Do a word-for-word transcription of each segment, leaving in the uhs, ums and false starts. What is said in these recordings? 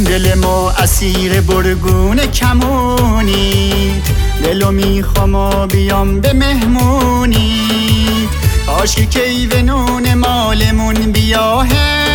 دل ما اسیر برگون کمونی، دلو میخوام و بیام به مهمونی. کاشکی کیونون مالمون بیاهم،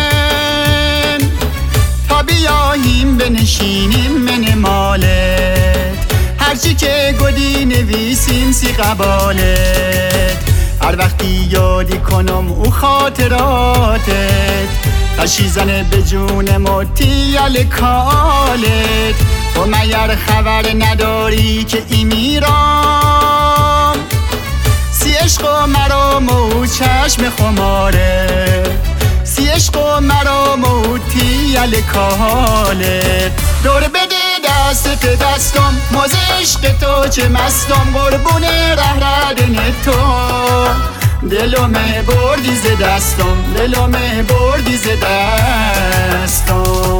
تا بیاییم بنشینیم من مالت. هرچی که گدی نویسیم سی قبالت، هر وقتی یادی کنم او خاطراتت. تشی زنه به جون متیل کالت، تو مگر خبر نداری که ای میرام؟ سی عشق و مرام و چشم خماره، سی عشق و مرام و تیل کالت. دور بده دست دستم موز عشق تو چه مستم، قربون ره ردن تو. دلو مه بردی ز دستم، دلو مه بردی ز دستم.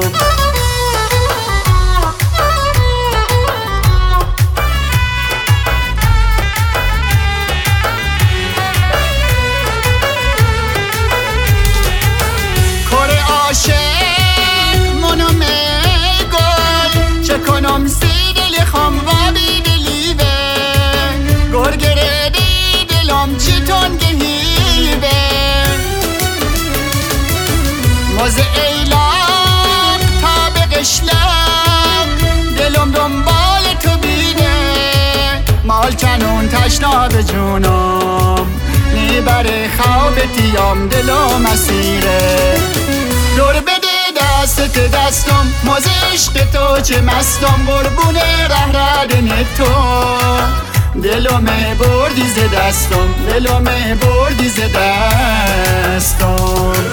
کره عاشق منو میگل، چه کنم سی دل خم و بی دلیوه. گرگره دی دلم چیتون گهیوه، موز ایلام تا به قشلم. دلم دنبال تو بیده، مال کنون تشنا به جونم. میبره خوابتیم دلو مسیره. دور بده دست دستم موز عشق تو چه مستم، قربون ره ردن تو. دلو مه بردی ز دستم، دلو مه بردی ز دستم.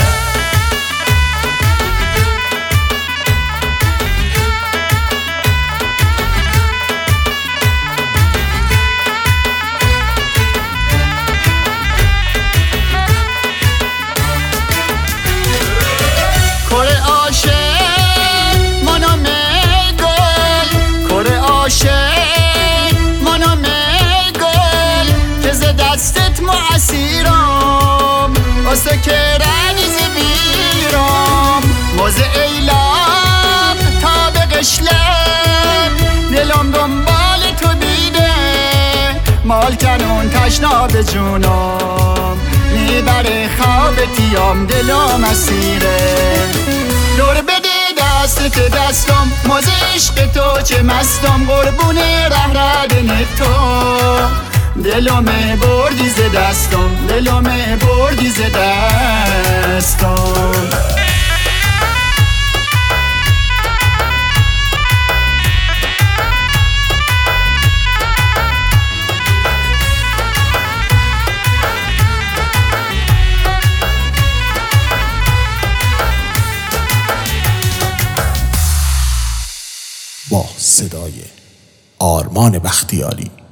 کره عاشق منو میگل، کره عاشق منو میگل، که ز دستت معصیرم واسه که ردیز بیرم. موز ایلام تا به قشلم، دلم دنبال تو بیده، مال کنون تشنا به جونم. میبره خوابتیم دلو مسیره. دور بده دست دستم موز عشق تو چه مستم، قربون ره ردن تو. دلو مه بردی ز دستم، دلو مه بردی ز دستم. با صدای آرمان بختیاری.